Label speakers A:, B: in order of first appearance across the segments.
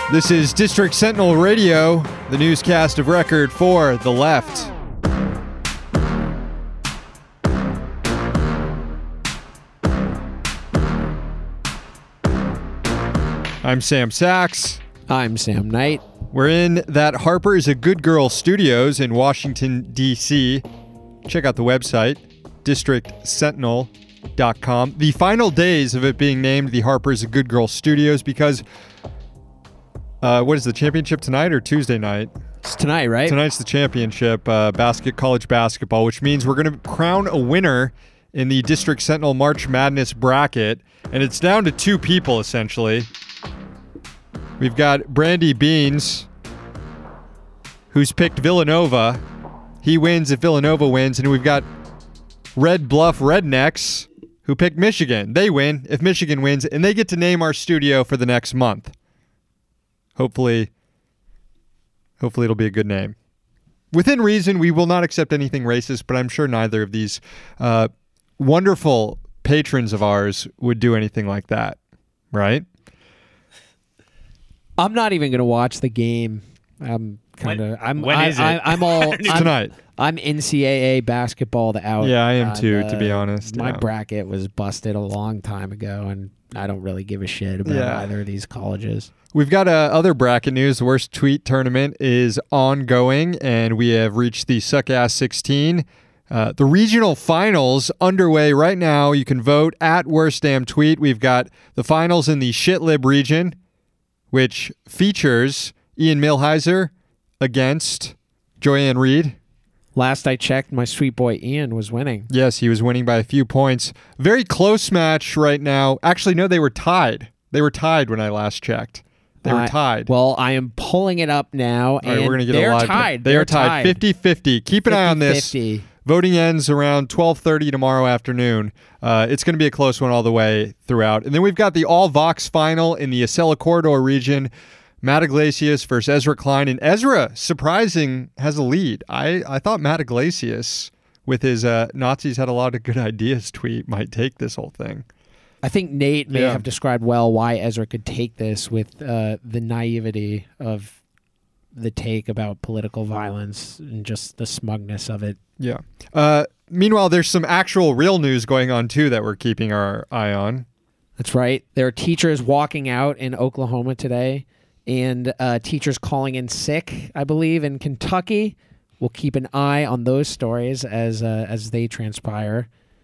A: This is District Sentinel Radio, the newscast of record for the left. I'm Sam Sachs.
B: I'm Sam Knight.
A: We're in that Harper is a Good Girl Studios in Washington, D.C. Check out the website, districtsentinel.com. The final days of it being named the Harper is a Good Girl Studios because, what is the championship tonight or Tuesday night?
B: It's tonight, right?
A: Tonight's the championship, college basketball, which means we're going to crown a winner in the District Sentinel March Madness bracket, and it's down to two people, essentially. We've got Brandy Beans, who's picked Villanova. He wins if Villanova wins. And we've got Red Bluff Rednecks, who picked Michigan. They win if Michigan wins, and they get to name our studio for the next month. Hopefully it'll be a good name. Within reason, we will not accept anything racist, but I'm sure neither of these wonderful patrons of ours would do anything like that, right?
B: I'm not even going to watch the game. I'm all
A: tonight.
B: I'm NCAA basketball out.
A: Yeah, I am too, to be honest.
B: My bracket was busted a long time ago, and I don't really give a shit about either of these colleges.
A: We've got other bracket news. The Worst Tweet Tournament is ongoing, and we have reached the Suck-Ass 16. The regional finals underway right now. You can vote at Worst Damn Tweet. We've got the finals in the Shitlib region, which features Ian Millhiser against Joyanne Reed.
B: Last I checked, my sweet boy Ian was winning.
A: Yes, he was winning by a few points. Very close match right now. Actually, no, they were tied. They were tied when I last checked. They were tied.
B: Well, I am pulling it up now, and
A: right, we're gonna get
B: they're
A: a live
B: tied.
A: They are tied 50-50. Keep an eye on this.
B: 50-50.
A: Voting ends around 12:30 tomorrow afternoon. It's going to be a close one all the way throughout. And then we've got the all-Vox final in the Acela Corridor region. Matt Iglesias versus Ezra Klein. And Ezra, surprising, has a lead. I thought Matt Iglesias, with his Nazis had a lot of good ideas tweet, might take this whole thing.
B: I think Nate may have described well why Ezra could take this with the naivety of the take about political violence and just the smugness of it.
A: Yeah. Meanwhile, there's some actual real news going on, too, that we're keeping our eye on.
B: That's right. There are teachers walking out in Oklahoma today and teachers calling in sick, I believe, in Kentucky. We'll keep an eye on those stories as they transpire.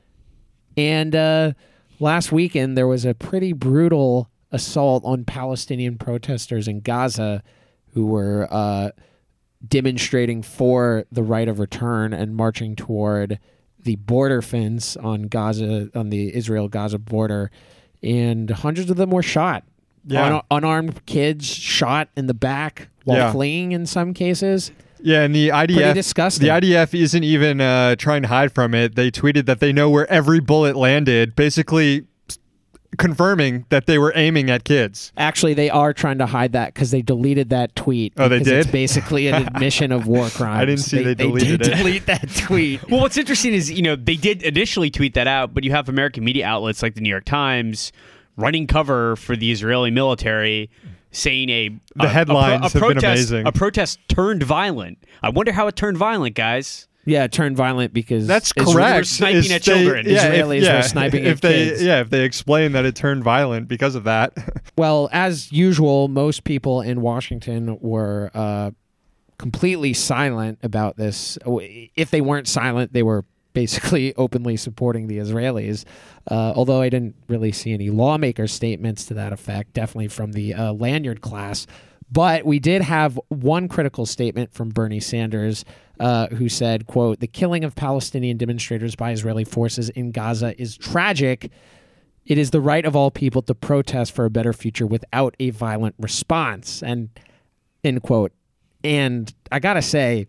B: And last weekend, there was a pretty brutal assault on Palestinian protesters in Gaza who were demonstrating for the right of return and marching toward the border fence on Gaza, on the Israel-Gaza border, and hundreds of them were shot.
A: Yeah.
B: Unarmed kids shot in the back while fleeing in some cases.
A: Yeah, and the IDF,
B: pretty disgusting.
A: The IDF isn't even trying to hide from it. They tweeted that they know where every bullet landed, basically confirming that they were aiming at kids.
B: Actually, they are trying to hide that because they deleted that tweet.
A: Oh, they did?
B: It's basically an admission of war crimes.
A: I didn't see they deleted
B: it. They did delete that tweet.
C: Well, what's interesting is, they did initially tweet that out, but you have American media outlets like the New York Times running cover for the Israeli military saying
A: the headlines have been amazing.
C: A protest turned violent. I wonder how it turned violent, guys.
B: Yeah, it turned violent because
A: that's correct.
C: We're sniping at children.
B: Israelis were sniping at kids.
A: Yeah, if they explain that it turned violent because of that.
B: Well, as usual, most people in Washington were completely silent about this. If they weren't silent, they were basically openly supporting the Israelis. Although I didn't really see any lawmaker statements to that effect, definitely from the lanyard class. But we did have one critical statement from Bernie Sanders, who said, quote, "The killing of Palestinian demonstrators by Israeli forces in Gaza is tragic. It is the right of all people to protest for a better future without a violent response." And end quote. And I got to say,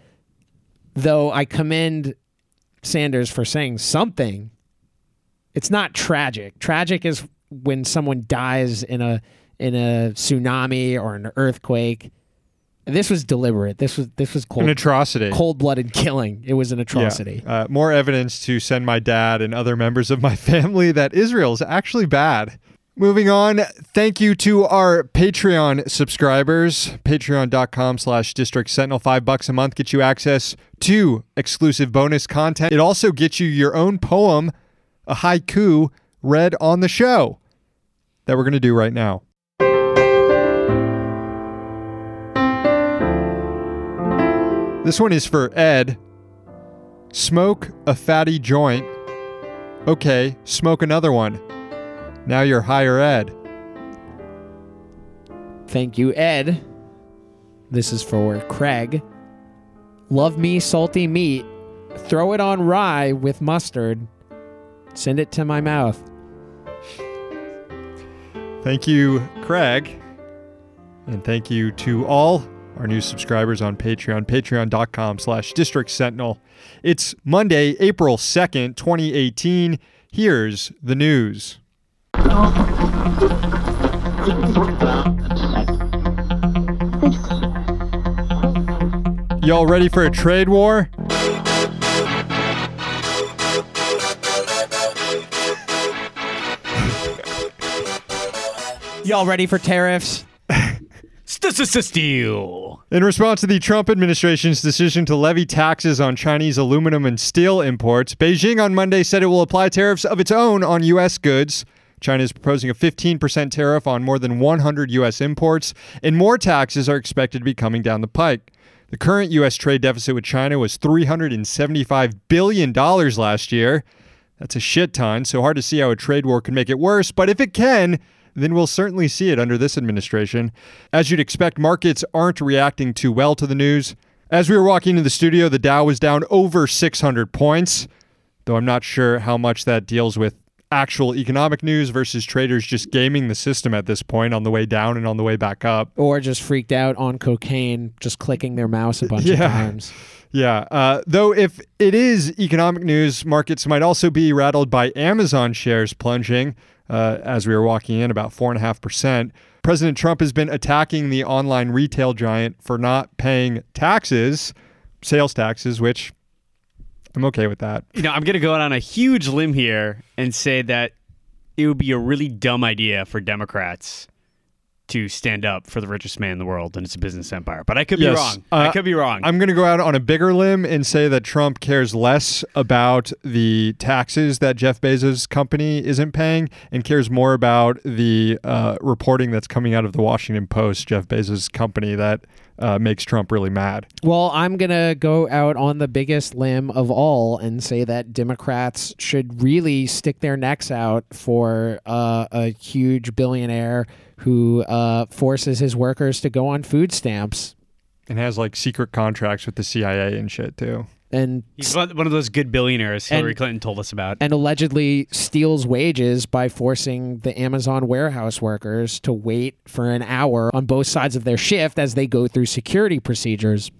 B: though I commend Sanders for saying something, it's not tragic. Tragic is when someone dies in a tsunami or an earthquake. This was deliberate. This was cold,
A: an atrocity,
B: cold-blooded killing. It was an atrocity.
A: Yeah. More evidence to send my dad and other members of my family that Israel is actually bad. Moving on, thank you to our Patreon subscribers. Patreon.com/District Sentinel. $5 a month gets you access to exclusive bonus content. It also gets you your own poem, a haiku, read on the show that we're going to do right now. This one is for Ed. Smoke a fatty joint. Okay, smoke another one. Now you're higher ed.
B: Thank you, Ed. This is for Craig. Love me salty meat. Throw it on rye with mustard. Send it to my mouth.
A: Thank you, Craig. And thank you to all our new subscribers on Patreon. Patreon.com/District Sentinel. It's Monday, April 2nd, 2018. Here's the news. Y'all ready for a trade war?
B: Y'all ready for tariffs?
C: Steel.
A: In response to the Trump administration's decision to levy taxes on Chinese aluminum and steel imports, Beijing on Monday said it will apply tariffs of its own on U.S. goods. China is proposing a 15% tariff on more than 100 U.S. imports, and more taxes are expected to be coming down the pike. The current U.S. trade deficit with China was $375 billion last year. That's a shit ton, so hard to see how a trade war could make it worse, but if it can, then we'll certainly see it under this administration. As you'd expect, markets aren't reacting too well to the news. As we were walking into the studio, the Dow was down over 600 points, though I'm not sure how much that deals with actual economic news versus traders just gaming the system at this point on the way down and on the way back up.
B: Or just freaked out on cocaine, just clicking their mouse a bunch of times.
A: Yeah. Though if it is economic news, markets might also be rattled by Amazon shares plunging as we were walking in about 4.5%. President Trump has been attacking the online retail giant for not paying taxes, sales taxes, which I'm okay with that.
C: I'm going to go out on a huge limb here and say that it would be a really dumb idea for Democrats to stand up for the richest man in the world and its a business empire. But I could be wrong. I could be wrong.
A: I'm going to go out on a bigger limb and say that Trump cares less about the taxes that Jeff Bezos' company isn't paying and cares more about the reporting that's coming out of the Washington Post, Jeff Bezos' company, that makes Trump really mad.
B: Well, I'm going to go out on the biggest limb of all and say that Democrats should really stick their necks out for a huge billionaire who forces his workers to go on food stamps.
A: And has like secret contracts with the CIA and shit too.
B: And
C: he's one of those good billionaires Hillary Clinton told us about.
B: And allegedly steals wages by forcing the Amazon warehouse workers to wait for an hour on both sides of their shift as they go through security procedures.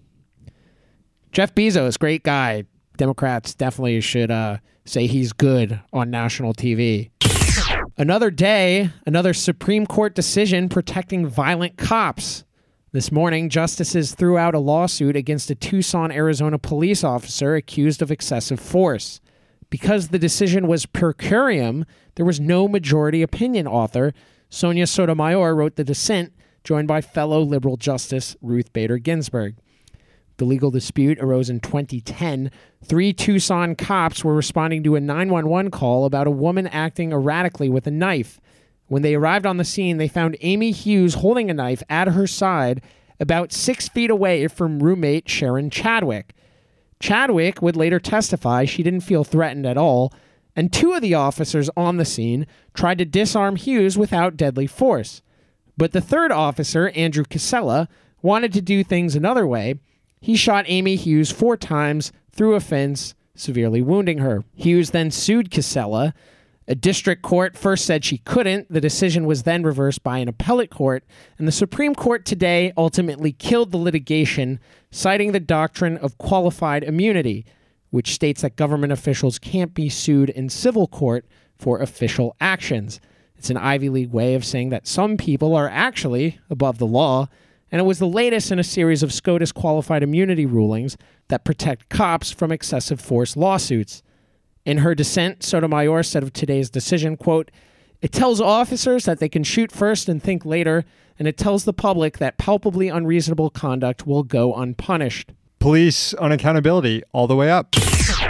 B: Jeff Bezos, great guy. Democrats definitely should say he's good on national TV. Another day, another Supreme Court decision protecting violent cops. This morning, justices threw out a lawsuit against a Tucson, Arizona police officer accused of excessive force. Because the decision was per curiam, there was no majority opinion author. Sonia Sotomayor wrote the dissent, joined by fellow liberal Justice Ruth Bader Ginsburg. The legal dispute arose in 2010. 3 Tucson cops were responding to a 911 call about a woman acting erratically with a knife. When they arrived on the scene, they found Amy Hughes holding a knife at her side about 6 feet away from roommate Sharon Chadwick. Chadwick would later testify she didn't feel threatened at all, and 2 of the officers on the scene tried to disarm Hughes without deadly force. But the 3rd officer, Andrew Casella, wanted to do things another way. He shot Amy Hughes 4 times through a fence, severely wounding her. Hughes then sued Casella. A district court first said she couldn't. The decision was then reversed by an appellate court, and the Supreme Court today ultimately killed the litigation, citing the doctrine of qualified immunity, which states that government officials can't be sued in civil court for official actions. It's an Ivy League way of saying that some people are actually above the law, and it was the latest in a series of SCOTUS qualified immunity rulings that protect cops from excessive force lawsuits. In her dissent, Sotomayor said of today's decision, quote, It tells officers that they can shoot first and think later, and it tells the public that palpably unreasonable conduct will go unpunished.
A: Police unaccountability all the way up.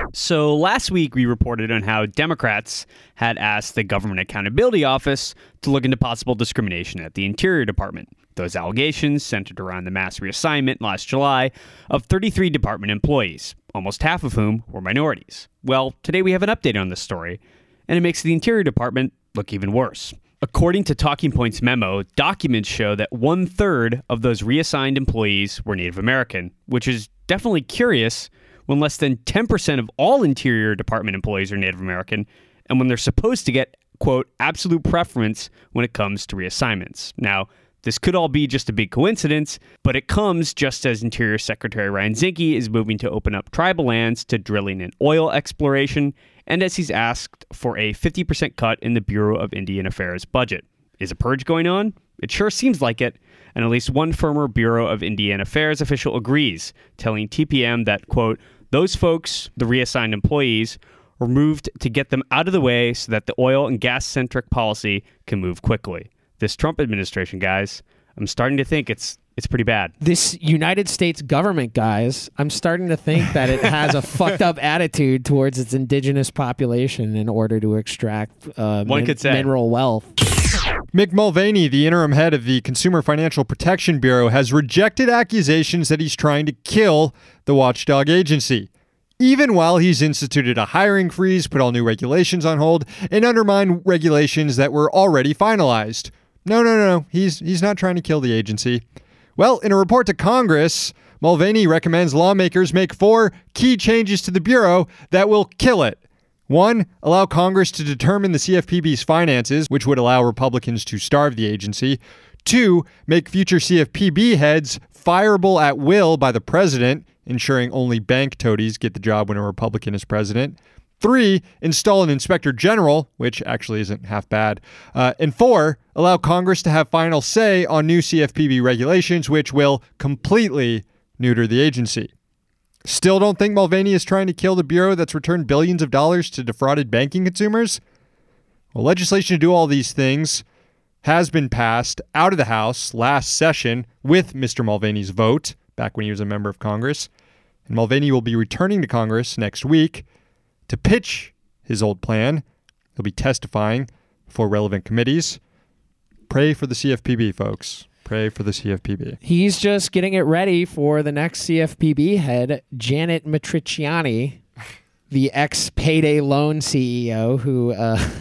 C: So last week we reported on how Democrats had asked the Government Accountability Office to look into possible discrimination at the Interior Department. Those allegations centered around the mass reassignment last July of 33 department employees, almost half of whom were minorities. Well, today we have an update on this story, and it makes the Interior Department look even worse. According to Talking Points memo, documents show that 1/3 of those reassigned employees were Native American, which is definitely curious when less than 10% of all Interior Department employees are Native American, and when they're supposed to get, quote, absolute preference when it comes to reassignments. Now, this could all be just a big coincidence, but it comes just as Interior Secretary Ryan Zinke is moving to open up tribal lands to drilling and oil exploration, and as he's asked for a 50% cut in the Bureau of Indian Affairs budget. Is a purge going on? It sure seems like it, and at least one former Bureau of Indian Affairs official agrees, telling TPM that, quote, those folks, the reassigned employees, were moved to get them out of the way so that the oil and gas-centric policy can move quickly. This Trump administration, guys, I'm starting to think it's pretty bad.
B: This United States government, guys, I'm starting to think that it has a fucked up attitude towards its indigenous population in order to extract mineral wealth.
A: Mick Mulvaney, the interim head of the Consumer Financial Protection Bureau, has rejected accusations that he's trying to kill the watchdog agency, even while he's instituted a hiring freeze, put all new regulations on hold, and undermined regulations that were already finalized. No. He's not trying to kill the agency. Well, in a report to Congress, Mulvaney recommends lawmakers make 4 key changes to the Bureau that will kill it. 1, allow Congress to determine the CFPB's finances, which would allow Republicans to starve the agency. 2, make future CFPB heads fireable at will by the president, ensuring only bank toadies get the job when a Republican is president. 3, install an inspector general, which actually isn't half bad. And 4, allow Congress to have final say on new CFPB regulations, which will completely neuter the agency. Still don't think Mulvaney is trying to kill the Bureau that's returned billions of dollars to defrauded banking consumers? Well, legislation to do all these things has been passed out of the House last session with Mr. Mulvaney's vote, back when he was a member of Congress. And Mulvaney will be returning to Congress next week to pitch his old plan. He'll be testifying before relevant committees. Pray for the CFPB, folks. Pray for the CFPB.
B: He's just getting it ready for the next CFPB head, Janet Matriciani, the ex-payday loan CEO who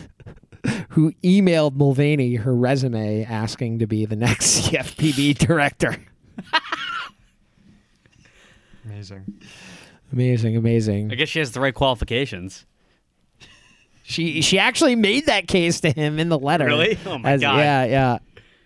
B: emailed Mulvaney her resume asking to be the next CFPB director. Amazing.
C: I guess she has the right qualifications.
B: She actually made that case to him in the letter.
C: Really? Oh my God.
B: Yeah.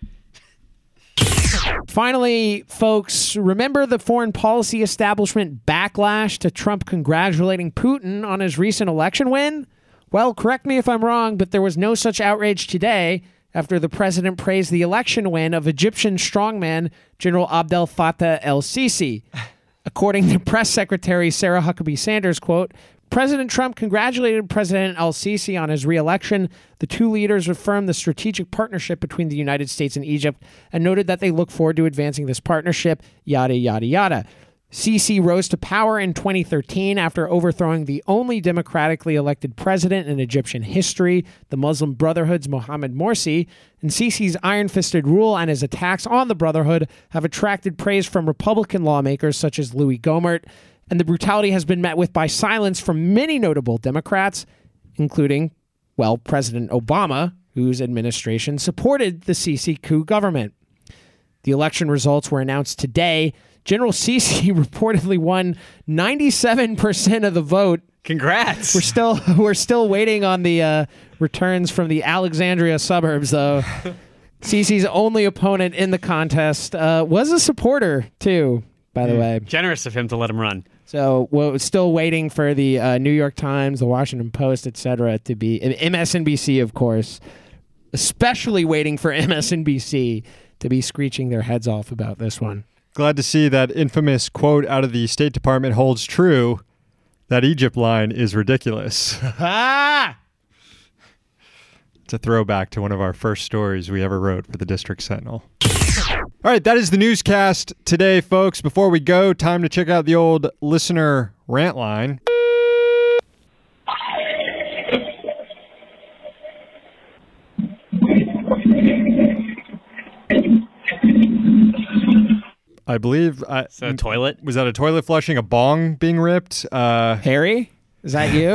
B: Finally, folks, remember the foreign policy establishment backlash to Trump congratulating Putin on his recent election win? Well, correct me if I'm wrong, but there was no such outrage today after the president praised the election win of Egyptian strongman General Abdel Fattah el-Sisi. According to Press Secretary Sarah Huckabee Sanders, quote, President Trump congratulated President el-Sisi on his re-election. The two leaders affirmed the strategic partnership between the United States and Egypt and noted that they look forward to advancing this partnership, yada, yada, yada. Sisi rose to power in 2013 after overthrowing the only democratically elected president in Egyptian history, the Muslim Brotherhood's Mohamed Morsi, and Sisi's iron-fisted rule and his attacks on the Brotherhood have attracted praise from Republican lawmakers such as Louis Gohmert, and the brutality has been met with by silence from many notable Democrats, including, well, President Obama, whose administration supported the Sisi coup government. The election results were announced today. General Sisi reportedly won 97% of the vote.
C: Congrats.
B: We're still waiting on the returns from the Alexandria suburbs, though. Sisi's only opponent in the contest was a supporter, too, by the way.
C: Generous of him to let him run.
B: So we're still waiting for the New York Times, the Washington Post, etc. to be MSNBC, of course, especially waiting for MSNBC to be screeching their heads off about this one.
A: Glad to see that infamous quote out of the State Department holds true. That Egypt line is ridiculous. It's a throwback to one of our first stories we ever wrote for the District Sentinel. All right, that is the newscast today, folks. Before we go, time to check out the old listener rant line. I believe...
C: Is that a toilet?
A: Was that a toilet flushing? A bong being ripped?
B: Harry? Is that you?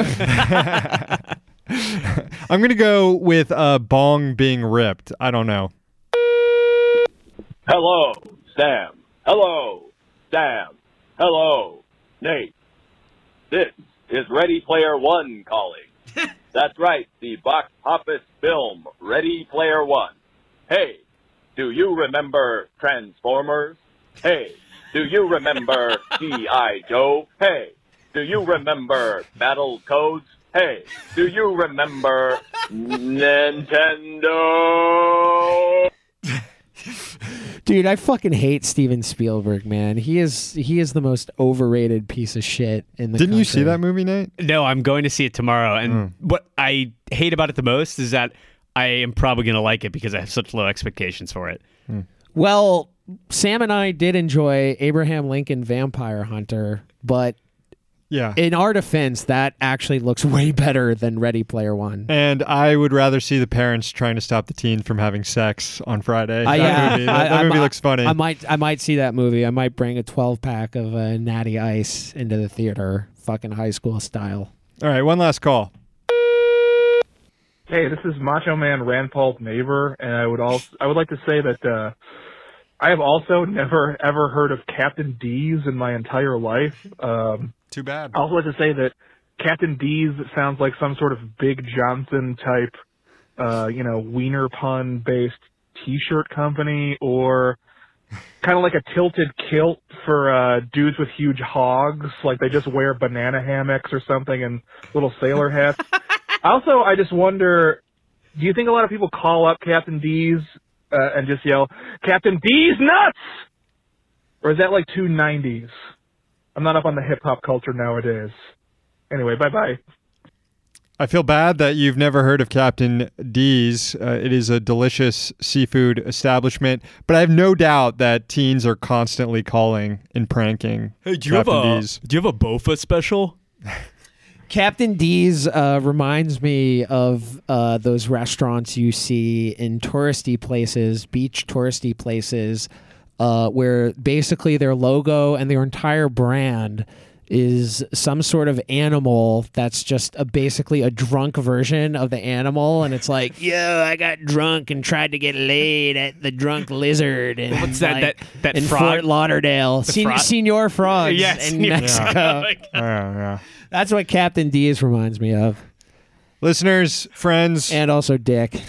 A: I'm going to go with a bong being ripped. I don't know.
D: Hello, Sam. Hello, Sam. Hello, Nate. This is Ready Player One calling. That's right, the box office film Ready Player One. Hey, do you remember Transformers? Hey, do you remember G.I. Joe? Hey, do you remember Battle Codes? Hey, do you remember Nintendo?
B: Dude, I fucking hate Steven Spielberg, man. He is the most overrated piece of shit in the
A: Didn't
B: country.
A: you see that movie, Nate?
C: No, I'm going to see it tomorrow. And what I hate about it the most is that I am probably going to like it because I have such low expectations for it.
B: Well, Sam and I did enjoy Abraham Lincoln Vampire Hunter, but
A: Yeah.
B: in our defense, that actually looks way better than Ready Player One.
A: And I would rather see the parents trying to stop the teen from having sex on Friday. That movie looks funny.
B: I might see that movie. I might bring a 12-pack of Natty Ice into the theater, fucking high school style.
A: All right, one last call.
E: Hey, this is Macho Man Rand Paul's neighbor, and I would like to say that I have also never ever heard of Captain D's in my entire life.
A: Too bad.
E: I also like to say that Captain D's sounds like some sort of Big Johnson type, wiener pun based T-shirt company, or kind of like a tilted kilt for dudes with huge hogs, like they just wear banana hammocks or something and little sailor hats. Also, I just wonder, do you think a lot of people call up Captain D's and just yell, "Captain D's nuts"? Or is that like too 90s? I'm not up on the hip-hop culture nowadays. Anyway, bye-bye.
A: I feel bad that you've never heard of Captain D's. It is a delicious seafood establishment, but I have no doubt that teens are constantly calling and pranking Captain D's.
C: Do you have a Bofa special?
B: Captain D's reminds me of those restaurants you see in touristy places, beach touristy places, where basically their logo and their entire brand is some sort of animal that's just basically a drunk version of the animal, and it's like, yo, I got drunk and tried to get laid at the Drunk Lizard and
C: what's that
B: in
C: frog?
B: Fort Lauderdale. Senor Frogs in Mexico.
A: Yeah.
B: That's what Captain D's reminds me of.
A: Listeners, friends,
B: And also Dick.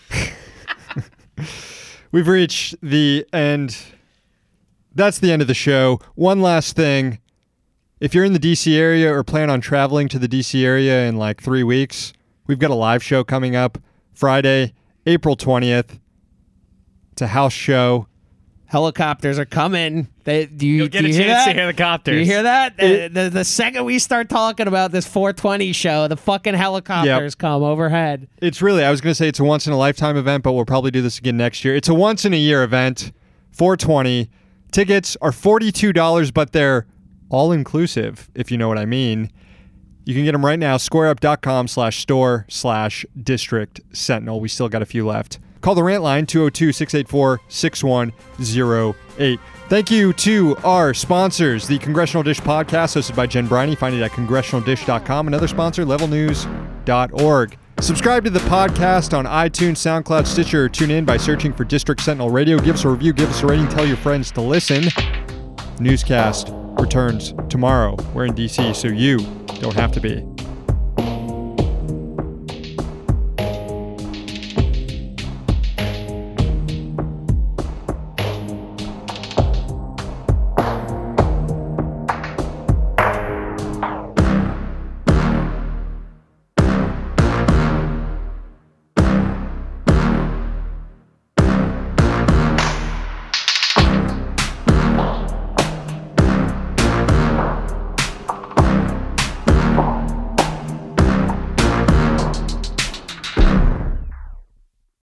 A: we've reached the end. That's the end of the show. One last thing. If you're in the DC area or plan on traveling to the DC area in like 3 weeks, we've got a live show coming up Friday, April 20th. It's a house show.
B: Helicopters are coming.
C: You'll get a chance to hear the copters.
B: Do you hear that? The second we start talking about this 420 show, the fucking helicopters come overhead.
A: It's really, I was going to say it's a once-in-a-lifetime event, but we'll probably do this again next year. It's a once-in-a-year event, 420. Tickets are $42, but they're all-inclusive, if you know what I mean. You can get them right now, squareup.com/store/District Sentinel. We still got a few left. Call the rant line, 202-684-6108. Thank you to our sponsors, the Congressional Dish podcast, hosted by Jen Briney. Find it at congressionaldish.com. Another sponsor, levelnews.org. Subscribe to the podcast on iTunes, SoundCloud, Stitcher, or tune in by searching for District Sentinel Radio. Give us a review, give us a rating, tell your friends to listen. Newscast returns tomorrow. We're in DC, so you don't have to be.